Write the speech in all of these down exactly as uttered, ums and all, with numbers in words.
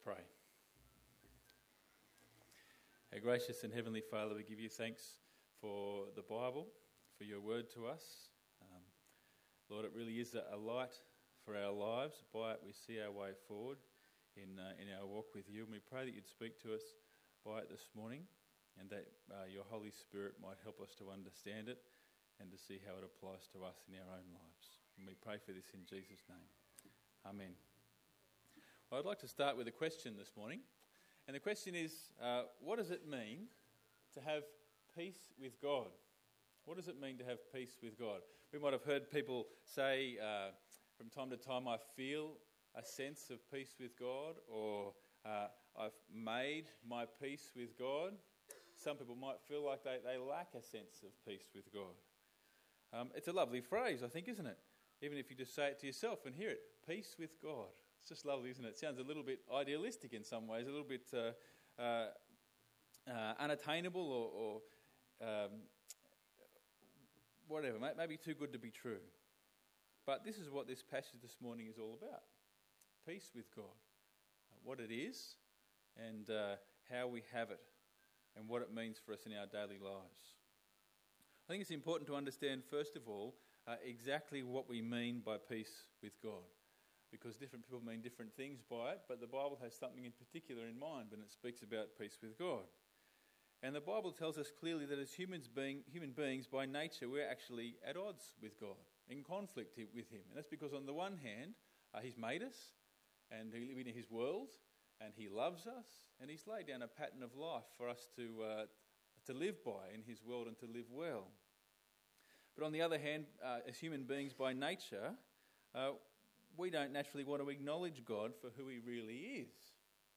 pray. Our gracious and heavenly Father, we give you thanks for the Bible, for your word to us. Um, Lord, it really is a light for our lives. By it we see our way forward in uh, in our walk with you. And we pray that you'd speak to us by it this morning, and that uh, your Holy Spirit might help us to understand it and to see how it applies to us in our own lives. And we pray for this in Jesus' name. Amen. Well, I'd like to start with a question this morning. And the question is, uh, what does it mean to have peace with God? What does it mean to have peace with God? We might have heard people say uh, from time to time, I feel a sense of peace with God, or uh, I've made my peace with God. Some people might feel like they, they lack a sense of peace with God. Um, it's a lovely phrase, I think, isn't it? Even if you just say it to yourself and hear it, peace with God. It's just lovely, isn't it? It sounds a little bit idealistic in some ways, a little bit uh, uh, uh, unattainable or, or um, whatever, maybe too good to be true. But this is what this passage this morning is all about. Peace with God. What it is and uh, how we have it and what it means for us in our daily lives. I think it's important to understand, first of all, uh, exactly what we mean by peace with God. Because different people mean different things by it, but the Bible has something in particular in mind when it speaks about peace with God. And the Bible tells us clearly that as humans being, human beings, by nature, we're actually at odds with God, in conflict with him. And that's because on the one hand, uh, he's made us, and we live in his world, and he loves us, and he's laid down a pattern of life for us to, uh, to live by in his world and to live well. But on the other hand, uh, as human beings by nature, uh, we don't naturally want to acknowledge God for who he really is.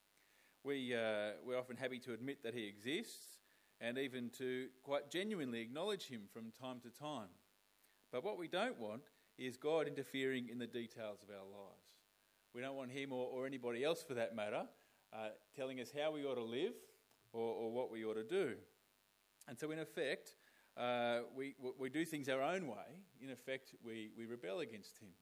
We, uh, we're often happy to admit that he exists and even to quite genuinely acknowledge him from time to time. But what we don't want is God interfering in the details of our lives. We don't want him or, or anybody else for that matter uh, telling us how we ought to live or, or what we ought to do. And so in effect, uh, we, we do things our own way. In effect, we, we rebel against him.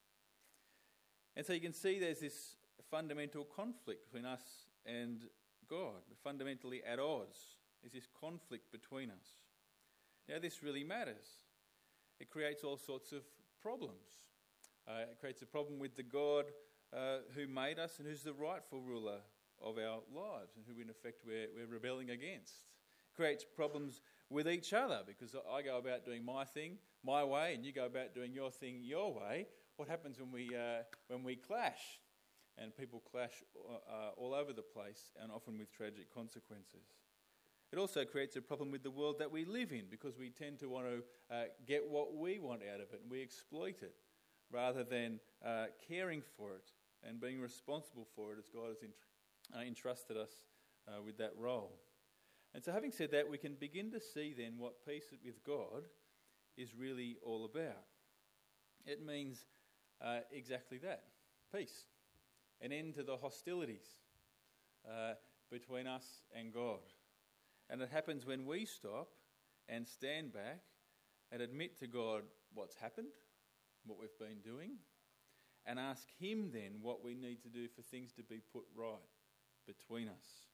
And so you can see there's this fundamental conflict between us and God. We're fundamentally at odds. There's this conflict between us. Now this really matters. It creates all sorts of problems. Uh, it creates a problem with the God uh, who made us and who's the rightful ruler of our lives and who in effect we're, we're rebelling against. It creates problems with each other because I go about doing my thing my way and you go about doing your thing your way. What happens when we uh, when we clash? And people clash uh, all over the place and often with tragic consequences. It also creates a problem with the world that we live in because we tend to want to uh, get what we want out of it and we exploit it rather than uh, caring for it and being responsible for it as God has ent- uh, entrusted us uh, with that role. And so having said that, we can begin to see then what peace with God is really all about. It means uh, exactly that, peace. An end to the hostilities uh, between us and God. And it happens when we stop and stand back and admit to God what's happened, what we've been doing, and ask him then what we need to do for things to be put right between us.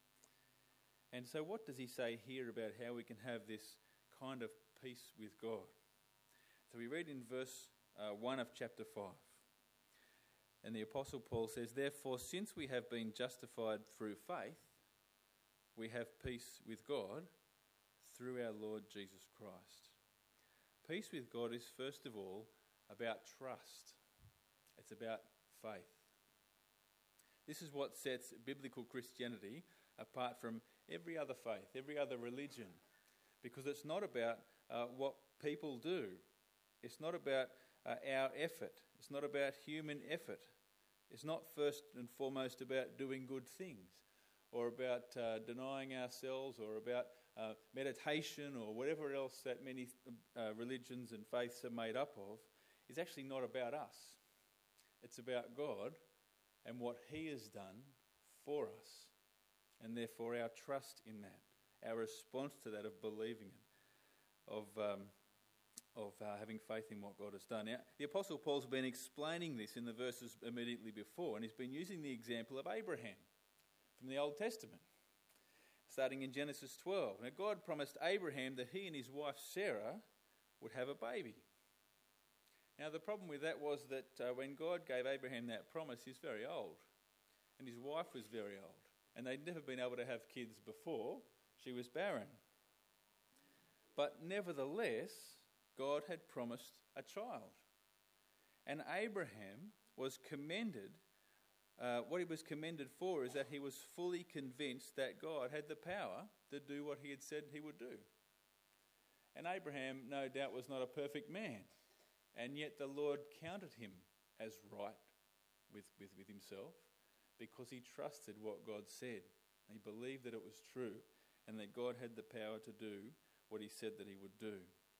And so what does he say here about how we can have this kind of peace with God? So we read in verse uh, one of chapter five. And the Apostle Paul says, therefore, since we have been justified through faith, we have peace with God through our Lord Jesus Christ. Peace with God is first of all about trust. It's about faith. This is what sets biblical Christianity apart from every other faith, every other religion, because it's not about uh, what people do. It's not about uh, our effort. It's not about human effort. It's not first and foremost about doing good things or about uh, denying ourselves or about uh, meditation or whatever else that many uh, religions and faiths are made up of. It's actually not about us. It's about God and what he has done for us, and therefore our trust in that, our response to that of believing it, of um, of uh, having faith in what God has done. Now, the Apostle Paul's been explaining this in the verses immediately before, and he's been using the example of Abraham from the Old Testament, starting in Genesis twelve. Now, God promised Abraham that he and his wife Sarah would have a baby. Now, the problem with that was that uh, when God gave Abraham that promise, he's very old, and his wife was very old, and they'd never been able to have kids before. She was barren. But nevertheless, God had promised a child. And Abraham was commended, uh, what he was commended for is that he was fully convinced that God had the power to do what he had said he would do. And Abraham, no doubt, was not a perfect man. And yet the Lord counted him as right with, with, with himself because he trusted what God said. He believed that it was true and that God had the power to do what he said that he would do.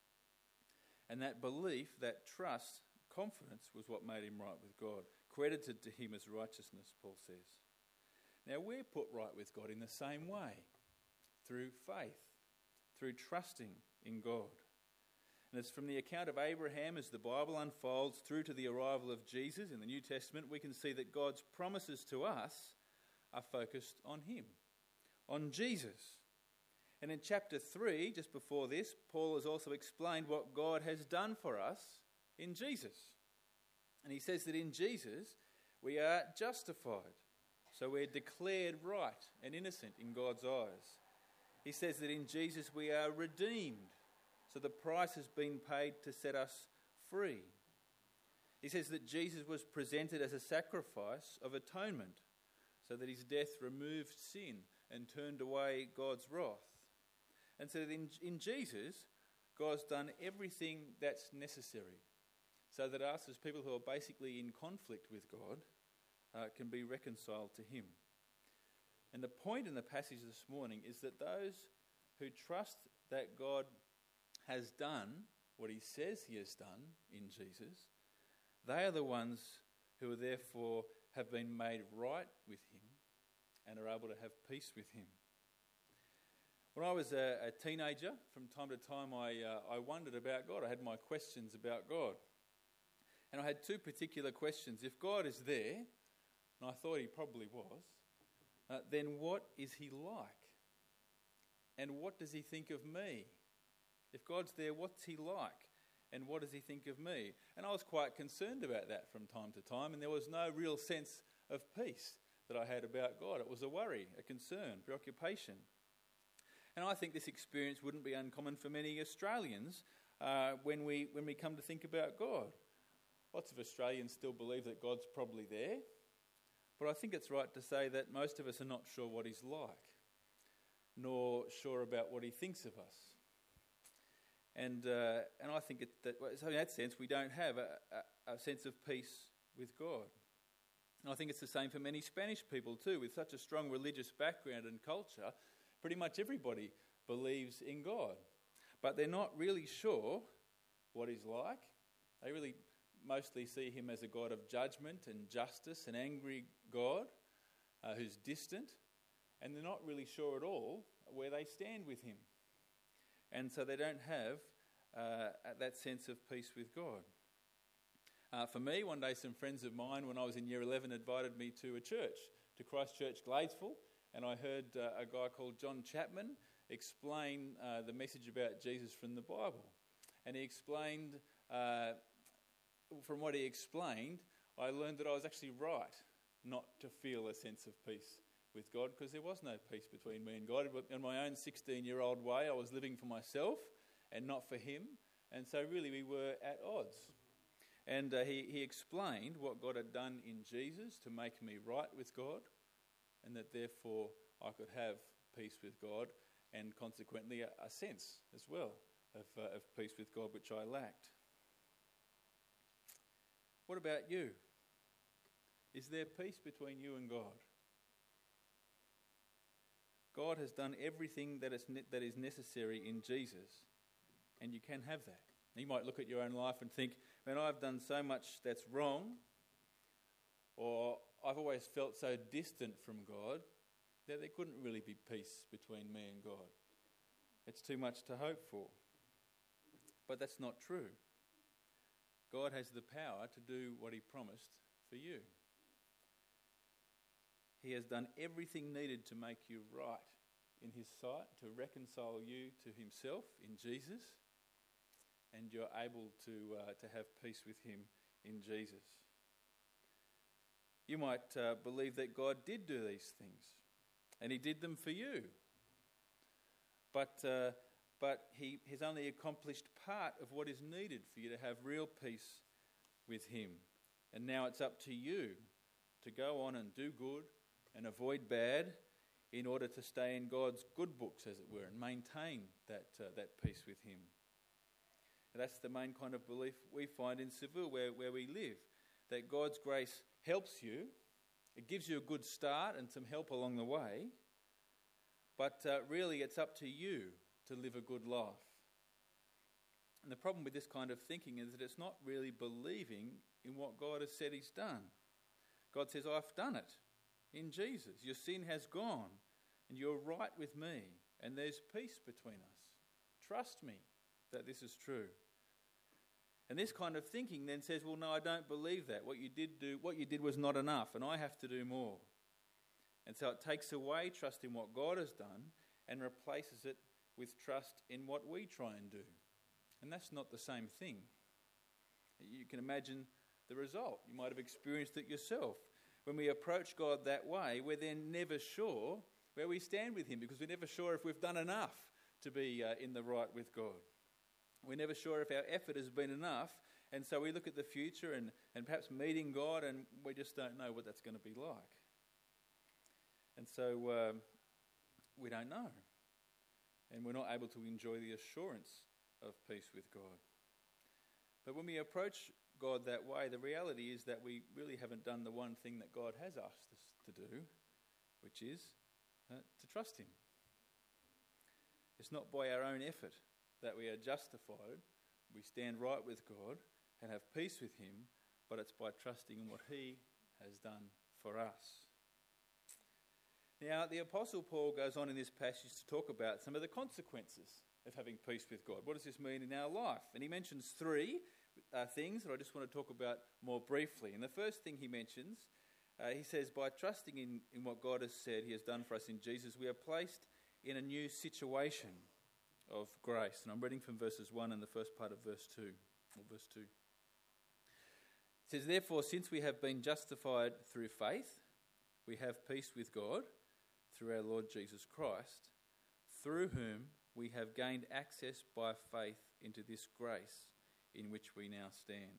And that belief, that trust, confidence was what made him right with God. Credited to him as righteousness, Paul says. Now we're put right with God in the same way, through faith, through trusting in God. And it's from the account of Abraham as the Bible unfolds through to the arrival of Jesus in the New Testament, we can see that God's promises to us are focused on him, on Jesus. And in chapter three, just before this, Paul has also explained what God has done for us in Jesus. And he says that in Jesus we are justified. So we're declared right and innocent in God's eyes. He says that in Jesus we are redeemed. So the price has been paid to set us free. He says that Jesus was presented as a sacrifice of atonement, so that his death removed sin and turned away God's wrath. And so that in, in Jesus, God's done everything that's necessary, so that us as people who are basically in conflict with God uh, can be reconciled to him. And the point in the passage this morning is that those who trust that God has done what he says he has done in Jesus, they are the ones who are therefore have been made right with him and are able to have peace with him. When I was a, a teenager, from time to time I, uh, I wondered about God. I had my questions about God. And I had two particular questions. If God is there, and I thought he probably was, uh, then what is he like? And what does he think of me? If God's there, what's he like? And what does he think of me? And I was quite concerned about that from time to time, and there was no real sense of peace that I had about God. It was a worry, a concern, preoccupation. And I think this experience wouldn't be uncommon for many Australians uh, when we when we come to think about God. Lots of Australians still believe that God's probably there, but I think it's right to say that most of us are not sure what he's like, nor sure about what he thinks of us. And uh, and I think it, that so in that sense we don't have a, a, a sense of peace with God. And I think it's the same for many Spanish people too, with such a strong religious background and culture. Pretty much everybody believes in God, but they're not really sure what he's like. They really mostly see him as a God of judgment and justice, an angry God uh, who's distant, and they're not really sure at all where they stand with him. And so they don't have uh, that sense of peace with God. Uh, for me, one day some friends of mine, when I was in year eleven, invited me to a church, to Christ Church Gladesville, and I heard uh, a guy called John Chapman explain uh, the message about Jesus from the Bible. And he explained, uh, from what he explained, I learned that I was actually right not to feel a sense of peace with God, because there was no peace between me and God. In my own sixteen-year-old way, I was living for myself and not for him. And so really we were at odds. And uh, he, he explained what God had done in Jesus to make me right with God, and that therefore I could have peace with God and consequently a, a sense as well of, uh, of peace with God, which I lacked. What about you? Is there peace between you and God? God has done everything that is, ne- that is necessary in Jesus, and you can have that. You might look at your own life and think, man, I've done so much that's wrong, or I've always felt so distant from God that there couldn't really be peace between me and God. It's too much to hope for. But that's not true. God has the power to do what he promised for you. He has done everything needed to make you right in his sight, to reconcile you to himself in Jesus, and you're able to uh, to have peace with him in Jesus. You might uh, believe that God did do these things, and he did them for you. But uh, but he has only accomplished part of what is needed for you to have real peace with him. And now it's up to you to go on and do good and avoid bad in order to stay in God's good books, as it were, and maintain that uh, that peace with him. And that's the main kind of belief we find in Seville, where, where we live, that God's grace helps you. It gives you a good start and some help along the way, but uh, really it's up to you to live a good life. And the problem with this kind of thinking is that it's not really believing in what God has said he's done. God says, I've done it in Jesus. Your sin has gone and you're right with me and there's peace between us. Trust me that this is true. And this kind of thinking then says, well, no, I don't believe that. What you did do, what you did was not enough and I have to do more. And so it takes away trust in what God has done and replaces it with trust in what we try and do. And that's not the same thing. You can imagine the result. You might have experienced it yourself. When we approach God that way, we're then never sure where we stand with him, because we're never sure if we've done enough to be uh, in the right with God. We're never sure if our effort has been enough, and so we look at the future and, and perhaps meeting God, and we just don't know what that's going to be like. And so um, we don't know. And we're not able to enjoy the assurance of peace with God. But when we approach God that way, the reality is that we really haven't done the one thing that God has asked us to do, which is uh, to trust him. It's not by our own effort that we are justified, we stand right with God and have peace with him, but it's by trusting in what he has done for us. Now, the Apostle Paul goes on in this passage to talk about some of the consequences of having peace with God. What does this mean in our life? And he mentions three uh, things that I just want to talk about more briefly. And the first thing he mentions, uh, he says, by trusting in, in what God has said he has done for us in Jesus, we are placed in a new situation of grace. And I'm reading from verses one and the first part of verse two. Or verse two. It says, therefore, since we have been justified through faith, we have peace with God through our Lord Jesus Christ, through whom we have gained access by faith into this grace in which we now stand.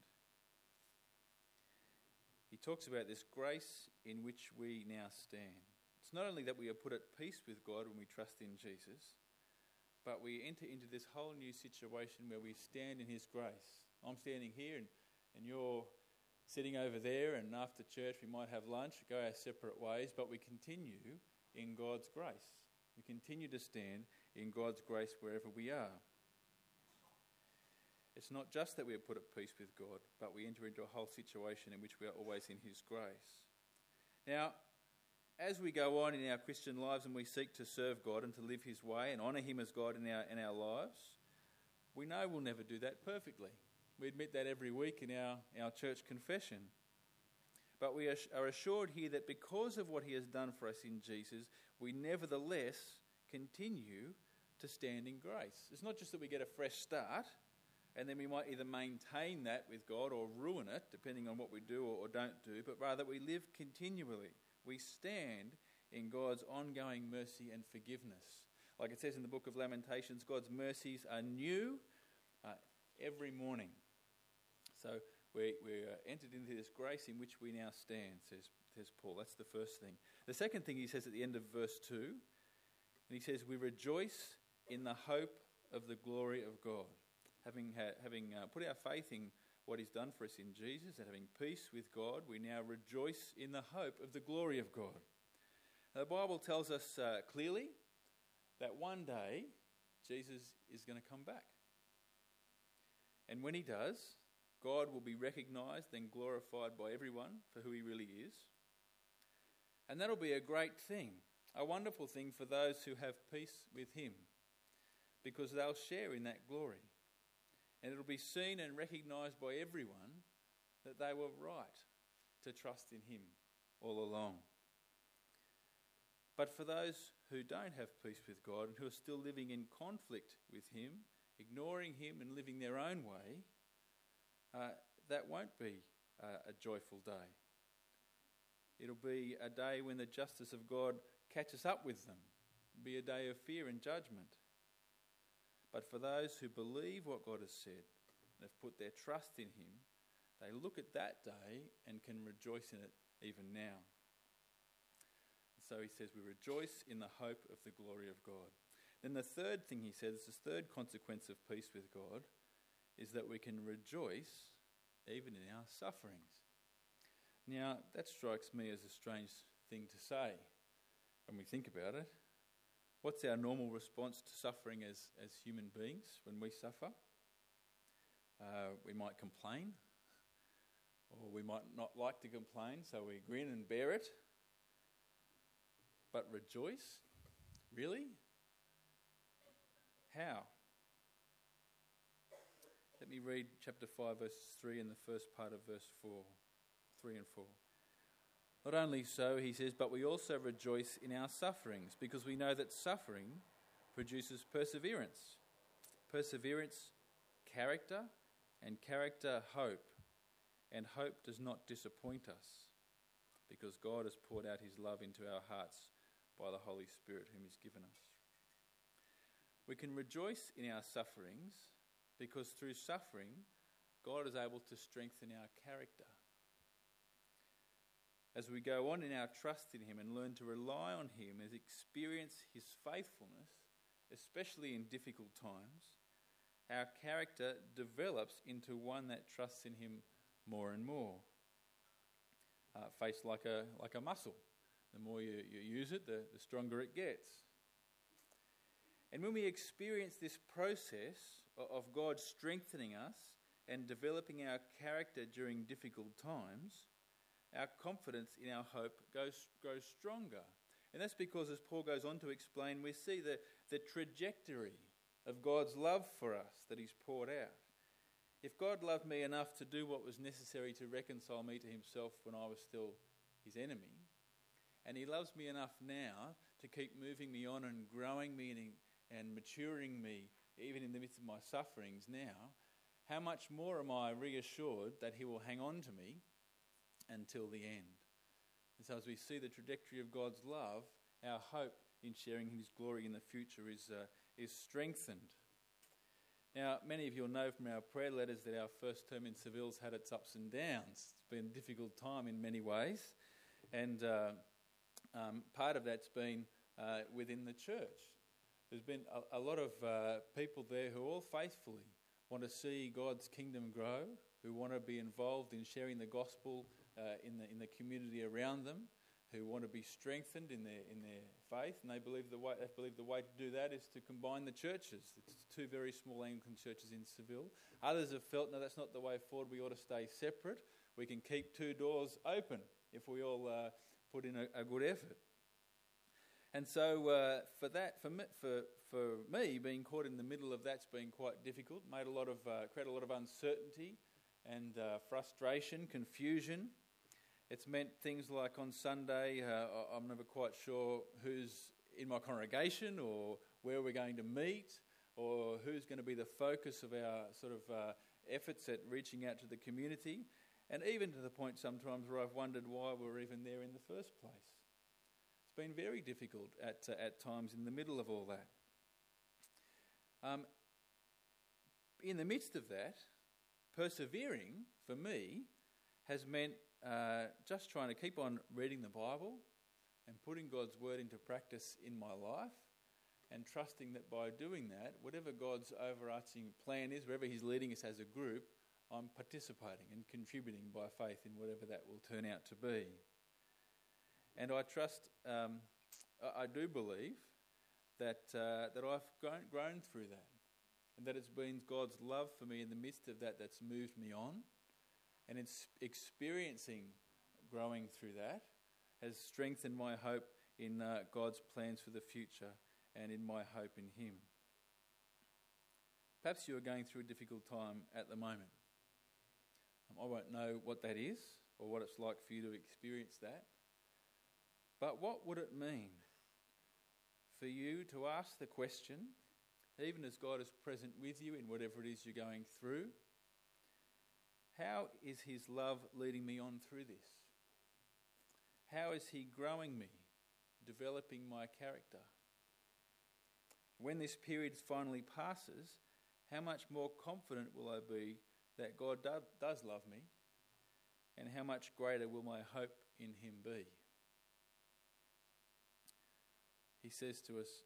He talks about this grace in which we now stand. It's not only that we are put at peace with God when we trust in Jesus, but we enter into this whole new situation where we stand in his grace. I'm standing here and, and you're sitting over there, and after church we might have lunch, go our separate ways, but we continue in God's grace. We continue to stand in God's grace wherever we are. It's not just that we are put at peace with God, but we enter into a whole situation in which we are always in his grace. Now, as we go on in our Christian lives and we seek to serve God and to live his way and honour him as God in our, in our lives, we know we'll never do that perfectly. We admit that every week in our, our church confession. But we are assured here that because of what he has done for us in Jesus, we nevertheless continue to stand in grace. It's not just that we get a fresh start and then we might either maintain that with God or ruin it, depending on what we do or don't do, but rather we live continually. We stand in God's ongoing mercy and forgiveness. Like it says in the book of Lamentations, God's mercies are new uh, every morning. So we, we're entered into this grace in which we now stand, says, says Paul. That's the first thing. The second thing he says at the end of verse two, and he says, we rejoice in the hope of the glory of God. Having, ha- having uh, put our faith in what he's done for us in Jesus and having peace with God, we now rejoice in the hope of the glory of God. Now, the Bible tells us uh, clearly that one day Jesus is going to come back. And when he does, God will be recognised and glorified by everyone for who he really is. And that'll be a great thing, a wonderful thing for those who have peace with him, because they'll share in that glory. And it'll be seen and recognised by everyone that they were right to trust in him all along. But for those who don't have peace with God and who are still living in conflict with him, ignoring him and living their own way, uh, that won't be uh, a joyful day. It'll be a day when the justice of God catches up with them. It'll be a day of fear and judgment. But for those who believe what God has said and have put their trust in him, they look at that day and can rejoice in it even now. So he says, we rejoice in the hope of the glory of God. Then the third thing he says, this third consequence of peace with God, is that we can rejoice even in our sufferings. Now, that strikes me as a strange thing to say when we think about it. What's our normal response to suffering as, as human beings when we suffer? Uh, we might complain, or we might not like to complain, so we grin and bear it. But rejoice? Really? How? Let me read chapter five, verses three and the first part of verse four. three and four. Not only so, he says, but we also rejoice in our sufferings, because we know that suffering produces perseverance. Perseverance, character, and character, hope. And hope does not disappoint us, because God has poured out his love into our hearts by the Holy Spirit whom he's given us. We can rejoice in our sufferings because through suffering, God is able to strengthen our character. As we go on in our trust in him and learn to rely on him and experience his faithfulness, especially in difficult times, our character develops into one that trusts in him more and more. Uh, face like a like a muscle. The more you, you use it, the, the stronger it gets. And when we experience this process of God strengthening us and developing our character during difficult times, our confidence in our hope goes, grows stronger. And that's because, as Paul goes on to explain, we see the, the trajectory of God's love for us that he's poured out. If God loved me enough to do what was necessary to reconcile me to himself when I was still his enemy, and he loves me enough now to keep moving me on and growing me and, and maturing me, even in the midst of my sufferings now, how much more am I reassured that he will hang on to me until the end? And so as we see the trajectory of God's love, our hope in sharing his glory in the future is uh, is strengthened. Now, many of you will know from our prayer letters that our first term in Seville's had its ups and downs. It's been a difficult time in many ways, and uh, um, part of that's been uh, within the church. There's been a, a lot of uh, people there who all faithfully want to see God's kingdom grow, who want to be involved in sharing the gospel uh, in the in the community around them, who want to be strengthened in their in their faith, and they believe the way they believe the way to do that is to combine the churches. It's two very small Anglican churches in Seville. Others have felt, no, that's not the way forward. We ought to stay separate. We can keep two doors open if we all uh, put in a, a good effort. And so uh, for that, for me, for for me, being caught in the middle of that's been quite difficult. Made a lot of uh, created a lot of uncertainty and uh, frustration, confusion. It's meant things like on Sunday, uh, I'm never quite sure who's in my congregation or where we're going to meet or who's going to be the focus of our sort of uh, efforts at reaching out to the community, and even to the point sometimes where I've wondered why we're even there in the first place. It's been very difficult at uh, at times in the middle of all that. Um, in the midst of that, persevering for me has meant Uh, just trying to keep on reading the Bible and putting God's word into practice in my life, and trusting that by doing that, whatever God's overarching plan is, wherever he's leading us as a group, I'm participating and contributing by faith in whatever that will turn out to be. And I trust, um, I do believe that uh, that I've grown, grown through that, and that it's been God's love for me in the midst of that that's moved me on. And it's experiencing growing through that has strengthened my hope in uh, God's plans for the future and in my hope in him. Perhaps you are going through a difficult time at the moment. Um, I won't know what that is or what it's like for you to experience that. But what would it mean for you to ask the question, even as God is present with you in whatever it is you're going through, how is his love leading me on through this? How is he growing me, developing my character? When this period finally passes, how much more confident will I be that God do, does love me, and how much greater will my hope in him be? He says to us,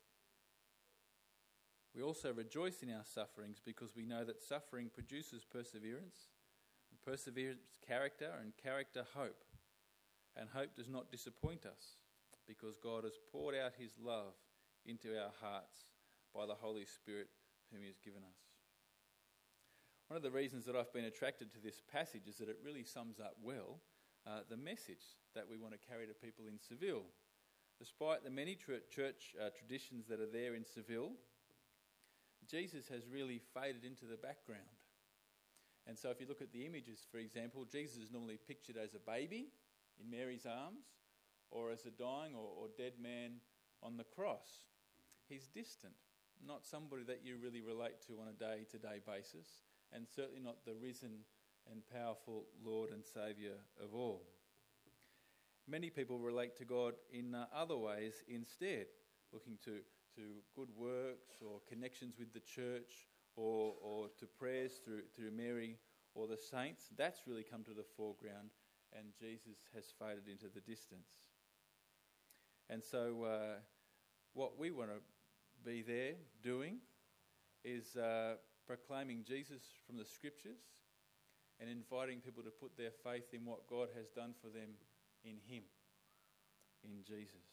we also rejoice in our sufferings because we know that suffering produces perseverance, and perseverance character, and character hope. And hope does not disappoint us because God has poured out his love into our hearts by the Holy Spirit whom he has given us. One of the reasons that I've been attracted to this passage is that it really sums up well uh, the message that we want to carry to people in Seville. Despite the many tr- church uh, traditions that are there in Seville, Jesus has really faded into the background. And so if you look at the images, for example, Jesus is normally pictured as a baby in Mary's arms, or as a dying or, or dead man on the cross. He's distant, not somebody that you really relate to on a day-to-day basis, and certainly not the risen and powerful Lord and Saviour of all. Many people relate to God in uh, other ways instead, looking to, to good works or connections with the church, or, or to prayers through, through Mary or the saints. That's really come to the foreground, and Jesus has faded into the distance. And so uh, what we want to be there doing is uh, proclaiming Jesus from the Scriptures and inviting people to put their faith in what God has done for them in him, in Jesus.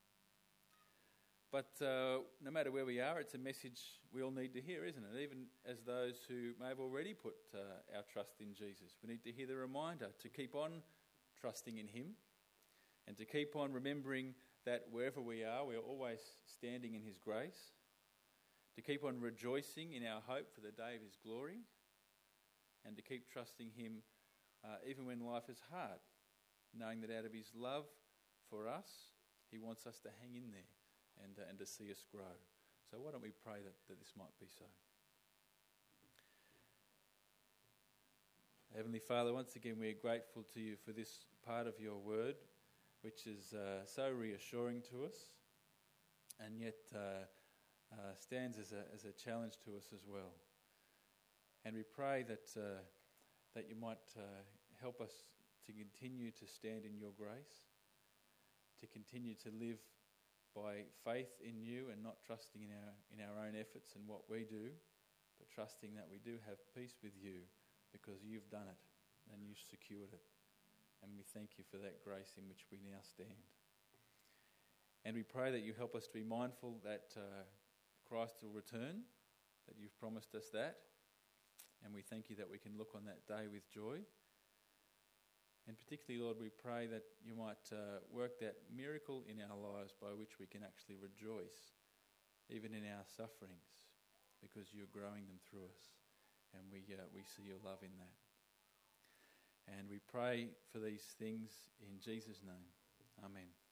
But uh, no matter where we are, it's a message we all need to hear, isn't it? Even as those who may have already put uh, our trust in Jesus. We need to hear the reminder to keep on trusting in him, and to keep on remembering that wherever we are, we are always standing in his grace, to keep on rejoicing in our hope for the day of his glory, and to keep trusting him uh, even when life is hard, knowing that out of his love for us, he wants us to hang in there and, uh, and to see us grow. So why don't we pray that, that this might be so. Heavenly Father, once again we are grateful to you for this part of your word, which is uh, so reassuring to us, and yet uh, uh, stands as a, as a challenge to us as well. And we pray that uh, that you might uh, help us to continue to stand in your grace, to continue to live by faith in you and not trusting in our in our own efforts and what we do, but trusting that we do have peace with you because you've done it and you've secured it. And we thank you for that grace in which we now stand. And we pray that you help us to be mindful that uh, Christ will return, that you've promised us that. And we thank you that we can look on that day with joy. And particularly, Lord, we pray that you might uh, work that miracle in our lives by which we can actually rejoice, even in our sufferings, because you're growing them through us. And we uh, we see your love in that. And we pray for these things in Jesus' name. Amen.